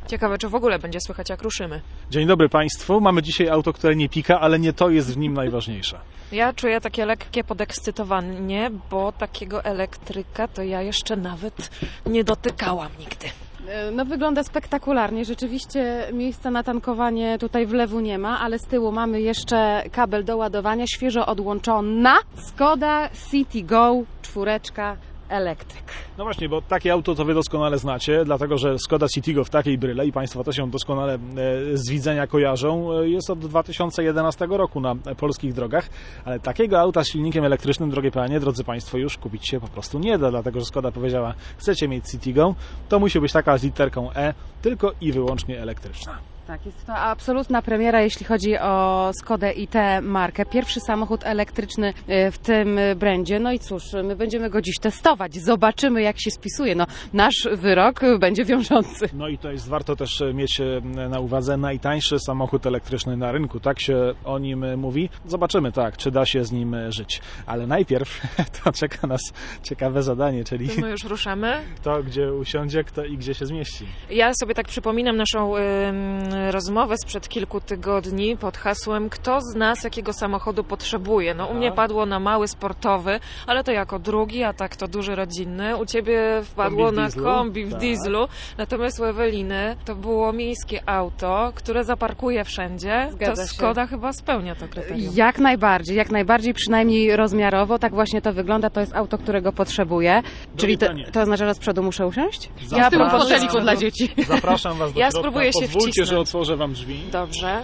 Ciekawe, czy w ogóle będzie słychać, jak ruszymy. Dzień dobry Państwu. Mamy dzisiaj auto, które nie pika, ale nie to jest w nim najważniejsze. Ja czuję takie lekkie podekscytowanie, bo takiego elektryka to ja jeszcze nawet nie dotykałam nigdy. No wygląda spektakularnie. Rzeczywiście miejsca na tankowanie tutaj w lewu nie ma, ale z tyłu mamy jeszcze kabel do ładowania, świeżo odłączona Skoda Citigo 4 elektryk. No właśnie, bo takie auto to Wy doskonale znacie, dlatego że Skoda Citigo w takiej bryle i Państwo też ją doskonale z widzenia kojarzą, jest od 2011 roku na polskich drogach, ale takiego auta z silnikiem elektrycznym, drogie Panie, drodzy Państwo, już kupić się po prostu nie da, dlatego że Skoda powiedziała, chcecie mieć Citigo, to musi być taka z literką E, tylko i wyłącznie elektryczna. Tak, jest to absolutna premiera, jeśli chodzi o Skodę i tę markę. Pierwszy samochód elektryczny w tym brandzie. No i cóż, my będziemy go dziś testować. Zobaczymy, jak się spisuje. No, nasz wyrok będzie wiążący. No i to jest warto też mieć na uwadze najtańszy samochód elektryczny na rynku. Tak się o nim mówi. Zobaczymy, tak, czy da się z nim żyć. Ale najpierw to czeka nas ciekawe zadanie, czyli To my już ruszamy. to, gdzie usiądzie, kto i gdzie się zmieści. Ja sobie tak przypominam naszą rozmowę sprzed kilku tygodni pod hasłem kto z nas jakiego samochodu potrzebuje. No u mnie padło na mały sportowy, ale to jako drugi, a tak to duży rodzinny. U Ciebie wpadło na kombi w dieslu, natomiast u Eweliny to było miejskie auto, które zaparkuje wszędzie. Zgadza to się. Skoda chyba spełnia to kryterium. Jak najbardziej, przynajmniej rozmiarowo. Tak właśnie to wygląda. To jest auto, którego potrzebuję. Czyli to oznacza, że z przodu muszę usiąść? Ja Z tyłu proszę. foteliku dla dzieci. Zapraszam Was do Ja środka. spróbuję się Pozwólcie, wcisnąć. że otworzę Wam drzwi. Dobrze.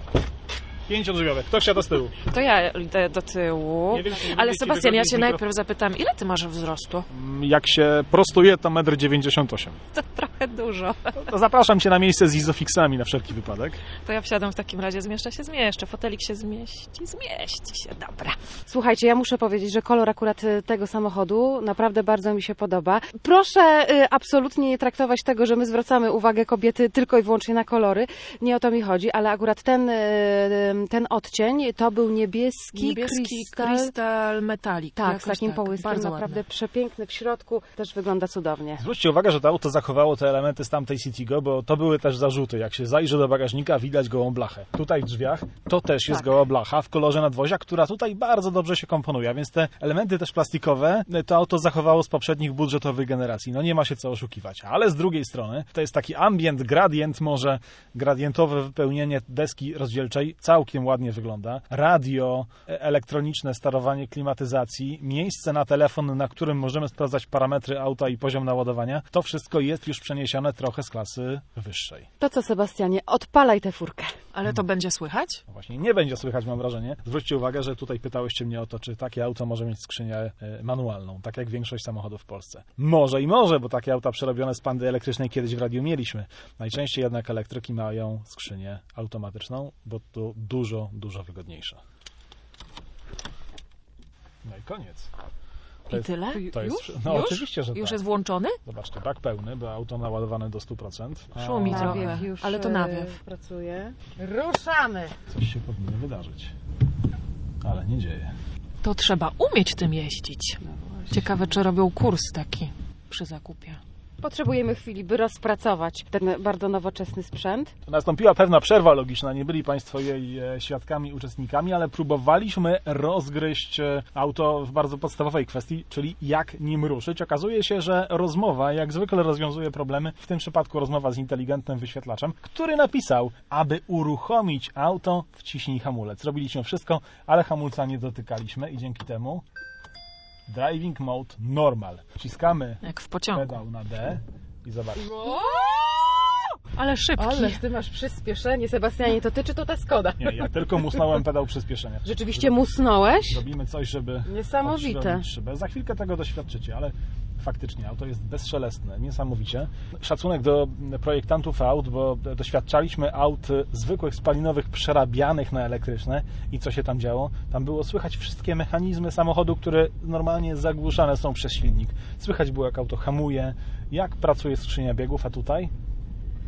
5-drzwiowe. Kto wsiada z tyłu? To ja idę do tyłu. Nie wiem, czy nie Ale będziecie Sebastian, ja wygodniej Cię z najpierw zapytam, ile Ty masz wzrostu? Jak się prostuje, to 1,98 m. To trochę dużo. To zapraszam Cię na miejsce z izofixami na wszelki wypadek. To ja wsiadam w takim razie, zmieszczę, fotelik się zmieści się, dobra. Słuchajcie, ja muszę powiedzieć, że kolor akurat tego samochodu naprawdę bardzo mi się podoba. Proszę absolutnie nie traktować tego, że my zwracamy uwagę kobiety tylko i wyłącznie na kolory. Nie o to mi chodzi, ale akurat ten odcień to był niebieski krystal metalik. Tak, z takim połyskiem, bardzo naprawdę ładne. przepiękny w środku, też wygląda cudownie. Zwróćcie uwagę, że to auto zachowało te elementy z tamtej Citigo, bo to były też zarzuty. Jak się zajrzy do bagażnika, widać gołą blachę. Tutaj w drzwiach to też jest goła blacha w kolorze nadwozia, która tutaj bardzo dobrze się komponuje, a więc te elementy też plastikowe to auto zachowało z poprzednich budżetowych generacji. No nie ma się co oszukiwać. Ale z drugiej strony to jest taki ambient, gradient, może gradientowe wypełnienie deski rozdzielczej, całkiem ładnie wygląda. Radio, elektroniczne sterowanie klimatyzacji, miejsce na telefon, na którym możemy sprawdzać parametry auta i poziom naładowania. To wszystko jest już przeniesione trochę z klasy wyższej. To co, Sebastianie, odpalaj tę furkę. Ale to będzie słychać? No właśnie nie będzie słychać, mam wrażenie. Zwróćcie uwagę, że tutaj pytałyście mnie o to, czy takie auto może mieć skrzynię manualną, tak jak większość samochodów w Polsce. Może, bo takie auta przerobione z pandy elektrycznej kiedyś w radiu mieliśmy. Najczęściej jednak elektryki mają skrzynię automatyczną, bo to dużo wygodniejsze. No i koniec. I tyle? To jest, Już? no Już? oczywiście, że Już tak. jest włączony? Zobaczcie, bak pełny, bo auto naładowane do 100%. Szumi A trochę. Nawiew już ale to nawiew. pracuje. Ruszamy! coś się powinno wydarzyć. Ale nie dzieje. To trzeba umieć tym jeździć. Ciekawe, czy robią kurs taki przy zakupie. Potrzebujemy chwili, by rozpracować ten bardzo nowoczesny sprzęt. To nastąpiła pewna przerwa logiczna, nie byli Państwo jej świadkami, uczestnikami, ale próbowaliśmy rozgryźć auto w bardzo podstawowej kwestii, czyli jak nim ruszyć. Okazuje się, że rozmowa jak zwykle rozwiązuje problemy, w tym przypadku rozmowa z inteligentnym wyświetlaczem, który napisał, aby uruchomić auto, wciśnij hamulec. Zrobiliśmy wszystko, ale hamulca nie dotykaliśmy i dzięki temu driving mode normal. Wciskamy Jak w pociągu. pedał na D i zobaczcie. Ale szybki. Ale ty masz przyspieszenie, Sebastianie, to ty czy to ta Skoda? Nie, ja tylko musnąłem pedał przyspieszenia. Rzeczywiście musnąłeś? Robimy coś, żeby Niesamowite. odświeżyć szybę. Za chwilkę tego doświadczycie, ale faktycznie auto jest bezszelestne, niesamowicie. Szacunek do projektantów aut, bo doświadczaliśmy aut zwykłych spalinowych przerabianych na elektryczne i co się tam działo? Tam było słychać wszystkie mechanizmy samochodu, które normalnie zagłuszane są przez silnik. Słychać było, jak auto hamuje, jak pracuje skrzynia biegów, a tutaj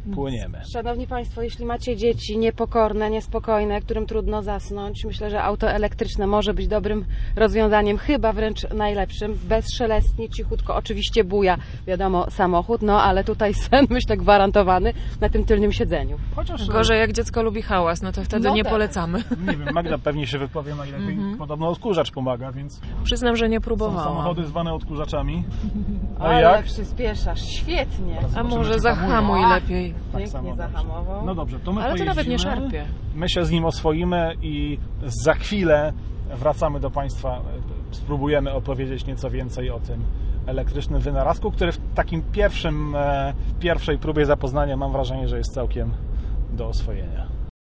płyniemy. Szanowni Państwo, jeśli macie dzieci niepokorne, niespokojne, którym trudno zasnąć, myślę, że auto elektryczne może być dobrym rozwiązaniem, chyba wręcz najlepszym. Bezszelestnie, cichutko, oczywiście buja, wiadomo, samochód, no ale tutaj sen, myślę, gwarantowany na tym tylnym siedzeniu. Chociaż Gorzej jak dziecko lubi hałas, no to wtedy No nie tak. polecamy. nie wiem, Magda pewnie się wypowie najlepiej. Podobno odkurzacz pomaga, więc Przyznam, że nie są próbowałam. samochody zwane odkurzaczami. No i Ale jak? przyspieszasz, świetnie. A Zobaczymy, może czy zahamuj hamuje. lepiej. Tak Pięknie samo dobrze. zahamował. No dobrze, to my Ale to nawet nie pojeździmy. szarpie. My się z nim oswoimy i za chwilę wracamy do Państwa. Spróbujemy opowiedzieć nieco więcej o tym elektrycznym wynalazku, który w takim pierwszej próbie zapoznania mam wrażenie, że jest całkiem do oswojenia.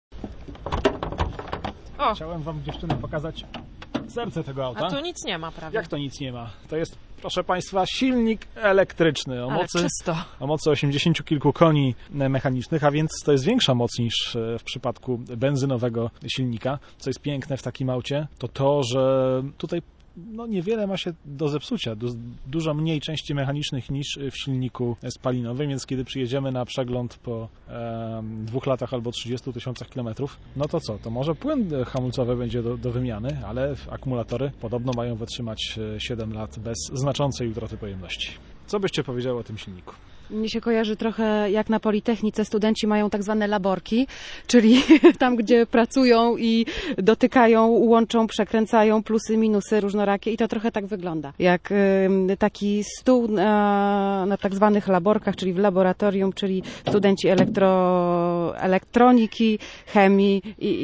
O, Chciałem Wam, dziewczyny, pokazać serce tego auta. a tu nic nie ma prawie. Jak to nic nie ma? To jest, proszę Państwa, silnik elektryczny Ale czysto. o mocy 80 kilku koni mechanicznych, a więc to jest większa moc niż w przypadku benzynowego silnika. Co jest piękne w takim aucie, to że tutaj niewiele ma się do zepsucia, dużo mniej części mechanicznych niż w silniku spalinowym, więc kiedy przyjedziemy na przegląd po 2 latach albo 30 tysiącach kilometrów, no to co? To może płyn hamulcowy będzie do wymiany, ale akumulatory podobno mają wytrzymać 7 lat bez znaczącej utraty pojemności. Co byście powiedziały o tym silniku? Mnie się kojarzy trochę jak na Politechnice studenci mają tak zwane laborki, czyli tam, gdzie pracują i dotykają, łączą, przekręcają plusy, minusy różnorakie i to trochę tak wygląda. Jak taki stół na tak zwanych laborkach, czyli w laboratorium, czyli studenci elektroniki, chemii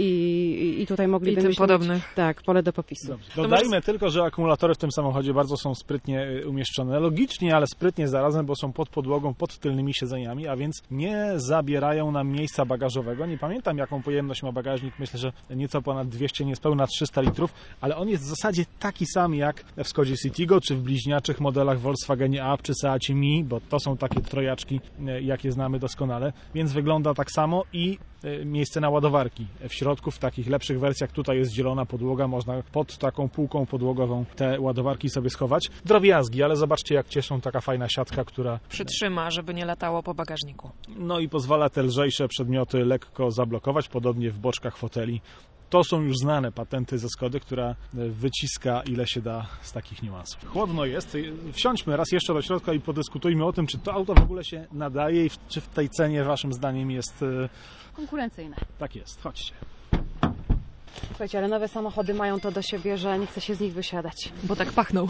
i tutaj mogliby I tym mieć podobnych. tak, pole do popisu. Dobrze. Dodajmy tylko, że akumulatory w tym samochodzie bardzo są sprytnie umieszczone. Logicznie, ale sprytnie zarazem, bo są pod podłogą, pod tylnymi siedzeniami, a więc nie zabierają nam miejsca bagażowego. Nie pamiętam, jaką pojemność ma bagażnik. Myślę, że nieco ponad 200, niespełna 300 litrów, ale on jest w zasadzie taki sam jak w Skodzie Citigo, czy w bliźniaczych modelach Volkswagenie Up, czy Seacie Mii, bo to są takie trojaczki, jakie znamy doskonale, więc wygląda tak samo i miejsce na ładowarki. W środku, w takich lepszych wersjach, tutaj jest zielona podłoga, można pod taką półką podłogową te ładowarki sobie schować. Drobiazgi, ale zobaczcie, jak cieszą, taka fajna siatka, która Przytrzyma, żeby nie latało po bagażniku. no i pozwala te lżejsze przedmioty lekko zablokować, podobnie w boczkach foteli. To są już znane patenty ze Skody, która wyciska ile się da z takich niuansów. Chłodno jest. Wsiądźmy raz jeszcze do środka i podyskutujmy o tym, czy to auto w ogóle się nadaje i czy w tej cenie waszym zdaniem jest... Konkurencyjne. Tak jest. Chodźcie. Słuchajcie, ale nowe samochody mają to do siebie, że nie chce się z nich wysiadać. Bo tak pachnął.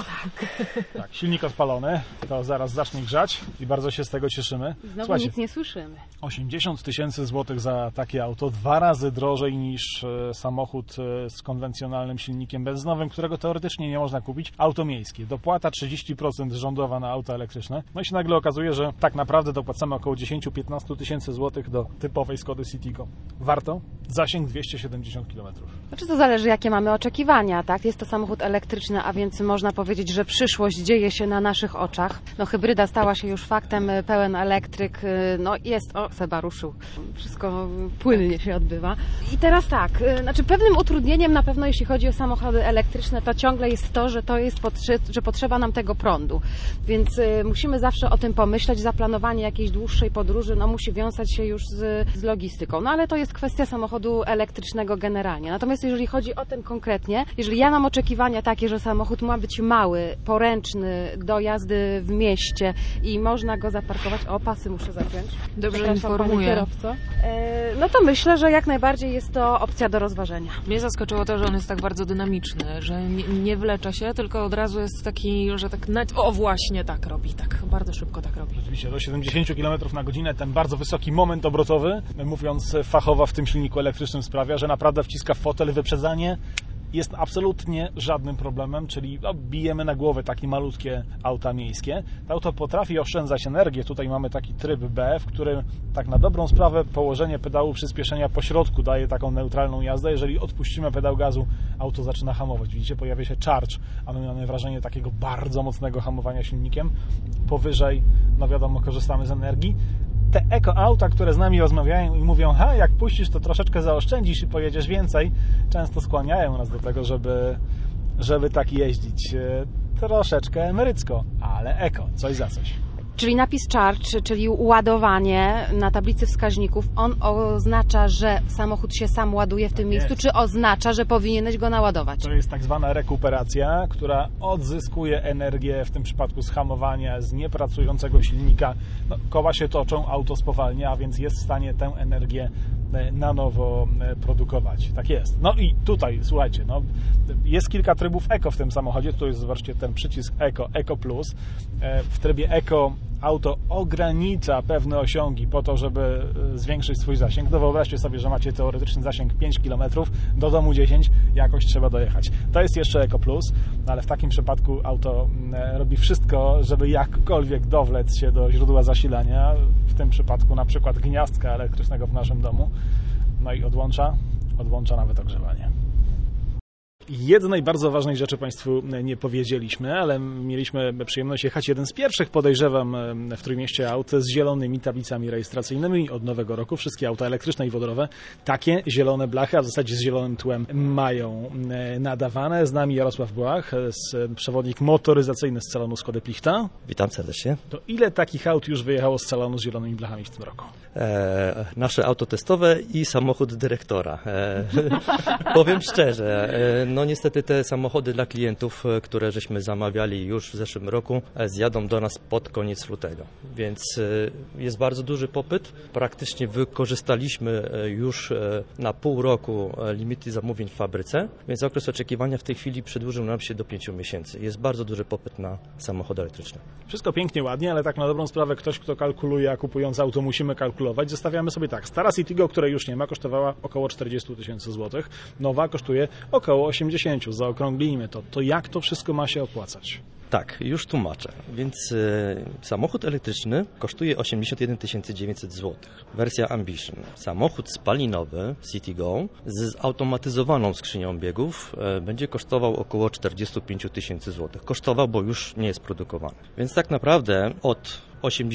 Tak, silnik odpalony. To zaraz zacznie grzać i bardzo się z tego cieszymy. Znowu Słuchajcie, nic nie słyszymy. 80 tysięcy złotych za takie auto, 2 razy drożej niż samochód z konwencjonalnym silnikiem benzynowym, którego teoretycznie nie można kupić. Auto miejskie. Dopłata 30% rządowa na auta elektryczne. No i się nagle okazuje, że tak naprawdę dopłacamy około 10-15 tysięcy złotych do typowej Skody Citigo. Warto? Zasięg 270 km. Znaczy to zależy, jakie mamy oczekiwania, tak? Jest to samochód elektryczny, a więc można powiedzieć, że przyszłość dzieje się na naszych oczach. No hybryda stała się już faktem, pełen elektryk, no jest, Seba ruszył, wszystko płynnie się odbywa. I teraz tak, znaczy pewnym utrudnieniem na pewno, jeśli chodzi o samochody elektryczne, to ciągle jest to, że że potrzeba nam tego prądu, więc musimy zawsze o tym pomyśleć. Zaplanowanie jakiejś dłuższej podróży, no musi wiązać się już z logistyką, no ale to jest kwestia samochodu elektrycznego generalnie. Natomiast jeżeli chodzi o ten konkretnie, jeżeli ja mam oczekiwania takie, że samochód ma być mały, poręczny, do jazdy w mieście i można go zaparkować, pasy muszę zapiąć. Dobrze Przepraszam, panie informuję. kierowco. No to myślę, że jak najbardziej jest to opcja do rozważenia. Mnie zaskoczyło to, że on jest tak bardzo dynamiczny, że nie wlecza się, tylko od razu jest taki, że tak... O właśnie, tak robi, tak bardzo szybko tak robi. Rzeczywiście, do 70 km na godzinę ten bardzo wysoki moment obrotowy, mówiąc fachowo w tym silniku elektrycznym, sprawia, że naprawdę wciska w fotel. Wyprzedzanie jest absolutnie żadnym problemem, czyli bijemy na głowę takie malutkie auta miejskie. To auto potrafi oszczędzać energię. Tutaj mamy taki tryb B, w którym tak na dobrą sprawę położenie pedału przyspieszenia po środku daje taką neutralną jazdę. Jeżeli odpuścimy pedał gazu, auto zaczyna hamować. Widzicie, pojawia się charge, a my mamy wrażenie takiego bardzo mocnego hamowania silnikiem. Powyżej, no wiadomo, korzystamy z energii. Te eko-auta, które z nami rozmawiają i mówią, jak puścisz, to troszeczkę zaoszczędzisz i pojedziesz więcej, często skłaniają nas do tego, żeby tak jeździć troszeczkę emerycko, ale eko, coś za coś. Czyli napis charge, czyli ładowanie na tablicy wskaźników, on oznacza, że samochód się sam ładuje w tym miejscu, czy oznacza, że powinieneś go naładować? To jest tak zwana rekuperacja, która odzyskuje energię, w tym przypadku z hamowania, z niepracującego silnika. No, koła się toczą, auto spowalnia, a więc jest w stanie tę energię na nowo produkować. Tak jest. No i tutaj, słuchajcie, no, jest kilka trybów Eco w tym samochodzie. Tu jest, zobaczcie, ten przycisk Eco Plus. W trybie Eco auto ogranicza pewne osiągi po to, żeby zwiększyć swój zasięg. No wyobraźcie sobie, że macie teoretyczny zasięg 5 km, do domu 10, jakoś trzeba dojechać. To jest jeszcze Eco Plus, ale w takim przypadku auto robi wszystko, żeby jakkolwiek dowlec się do źródła zasilania, w tym przypadku na przykład gniazdka elektrycznego w naszym domu, no i odłącza nawet ogrzewanie. Jednej bardzo ważnej rzeczy Państwu nie powiedzieliśmy, ale mieliśmy przyjemność jechać jeden z pierwszych, podejrzewam, w Trójmieście aut z zielonymi tablicami rejestracyjnymi od nowego roku. Wszystkie auta elektryczne i wodorowe takie zielone blachy, a w zasadzie z zielonym tłem mają nadawane. Z nami Jarosław Błach, przewodnik motoryzacyjny z salonu Skody Plichta. Witam serdecznie. To ile takich aut już wyjechało z salonu z zielonymi blachami w tym roku? Nasze auto testowe i samochód dyrektora. Powiem szczerze, no niestety te samochody dla klientów, które żeśmy zamawiali już w zeszłym roku, zjadą do nas pod koniec lutego, więc jest bardzo duży popyt. Praktycznie wykorzystaliśmy już na pół roku limity zamówień w fabryce, więc okres oczekiwania w tej chwili przedłużył nam się do 5 miesięcy. Jest bardzo duży popyt na samochody elektryczne. Wszystko pięknie, ładnie, ale tak na dobrą sprawę ktoś, kto kalkuluje, a kupując auto musimy kalkulować. Zostawiamy sobie tak, stara Citigo, której już nie ma, kosztowała około 40 000 złotych. Nowa kosztuje około 80, zaokrąglimy to. To jak to wszystko ma się opłacać? Tak, już tłumaczę. Więc samochód elektryczny kosztuje 81 900 zł. Wersja Ambition. Samochód spalinowy Citigo z zautomatyzowaną skrzynią biegów będzie kosztował około 45 000 zł. Kosztował, bo już nie jest produkowany. Więc tak naprawdę od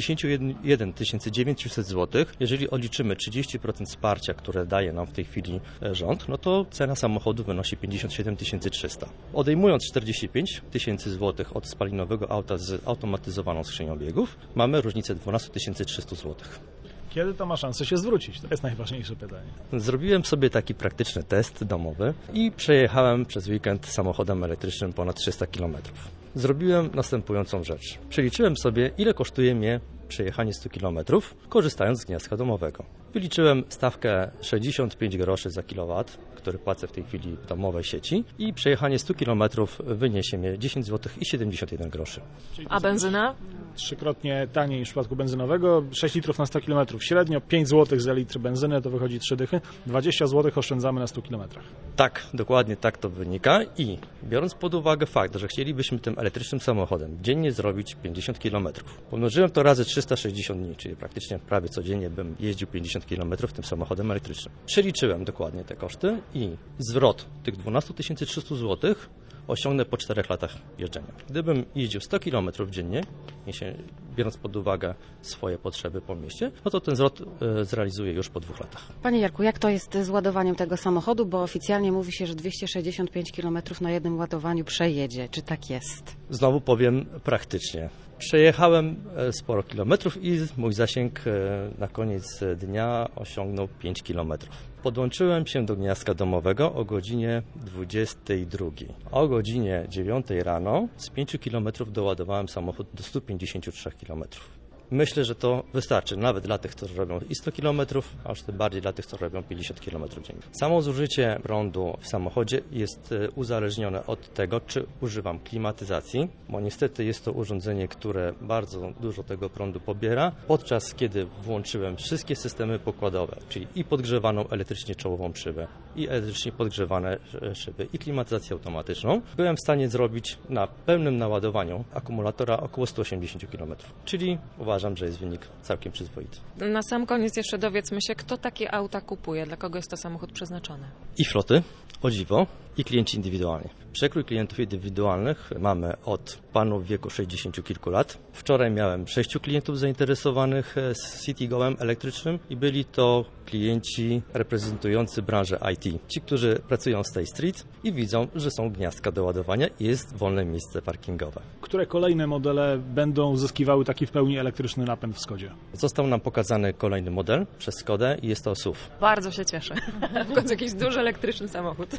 81 900 zł, jeżeli odliczymy 30% wsparcia, które daje nam w tej chwili rząd, no to cena samochodu wynosi 57 300. Odejmując 45 000 zł od spalinowego auta z automatyzowaną skrzynią biegów, mamy różnicę 12 300 zł. Kiedy to ma szansę się zwrócić? To jest najważniejsze pytanie. Zrobiłem sobie taki praktyczny test domowy i przejechałem przez weekend samochodem elektrycznym ponad 300 km. Zrobiłem następującą rzecz. Przeliczyłem sobie, ile kosztuje mnie przejechanie 100 km, korzystając z gniazdka domowego. Wyliczyłem stawkę 65 groszy za kilowat, który płacę w tej chwili w domowej sieci, i przejechanie 100 km wyniesie mnie 10 zł i 71 groszy. A benzyna? Trzykrotnie taniej niż w przypadku benzynowego, 6 litrów na 100 km. Średnio 5 zł za litr benzyny, to wychodzi 3 dychy, 20 zł oszczędzamy na 100 km. Tak, dokładnie tak to wynika i biorąc pod uwagę fakt, że chcielibyśmy tym elektrycznym samochodem dziennie zrobić 50 km, pomnożyłem to razy 360 dni, czyli praktycznie prawie codziennie bym jeździł 50 km tym samochodem elektrycznym. Przeliczyłem dokładnie te koszty i zwrot tych 12 300 zł osiągnę po 4 latach jeżdżenia. Gdybym jeździł 100 km dziennie, biorąc pod uwagę swoje potrzeby po mieście, no to ten zwrot zrealizuję już po 2 latach. Panie Jarku, jak to jest z ładowaniem tego samochodu? Bo oficjalnie mówi się, że 265 km na jednym ładowaniu przejedzie. Czy tak jest? Znowu powiem praktycznie. Przejechałem sporo kilometrów i mój zasięg na koniec dnia osiągnął 5 km. Podłączyłem się do gniazdka domowego o godzinie 22. O godzinie 9 rano z 5 km doładowałem samochód do 153 km. Myślę, że to wystarczy nawet dla tych, którzy robią i 100 km, a już tym bardziej dla tych, którzy robią 50 km dziennie. Samo zużycie prądu w samochodzie jest uzależnione od tego, czy używam klimatyzacji, bo niestety jest to urządzenie, które bardzo dużo tego prądu pobiera, podczas kiedy włączyłem wszystkie systemy pokładowe, czyli i podgrzewaną elektrycznie czołową szybę, i elektrycznie podgrzewane szyby, i klimatyzację automatyczną. Byłem w stanie zrobić na pełnym naładowaniu akumulatora około 180 km, czyli uważam, uważam, że jest wynik całkiem przyzwoity. Na sam koniec jeszcze dowiedzmy się, kto takie auta kupuje, dla kogo jest to samochód przeznaczony. I floty, o dziwo, i klienci indywidualni. Przekrój klientów indywidualnych mamy od panów w wieku 60 kilku lat. Wczoraj miałem 6 klientów zainteresowanych CityGo'em elektrycznym i byli to klienci reprezentujący branżę IT. Ci, którzy pracują z tej street i widzą, że są gniazdka do ładowania i jest wolne miejsce parkingowe. Które kolejne modele będą uzyskiwały taki w pełni elektryczny napęd w Skodzie? Został nam pokazany kolejny model przez Skodę i jest to SUV. Bardzo się cieszę. W końcu jakiś duży elektryczny samochód.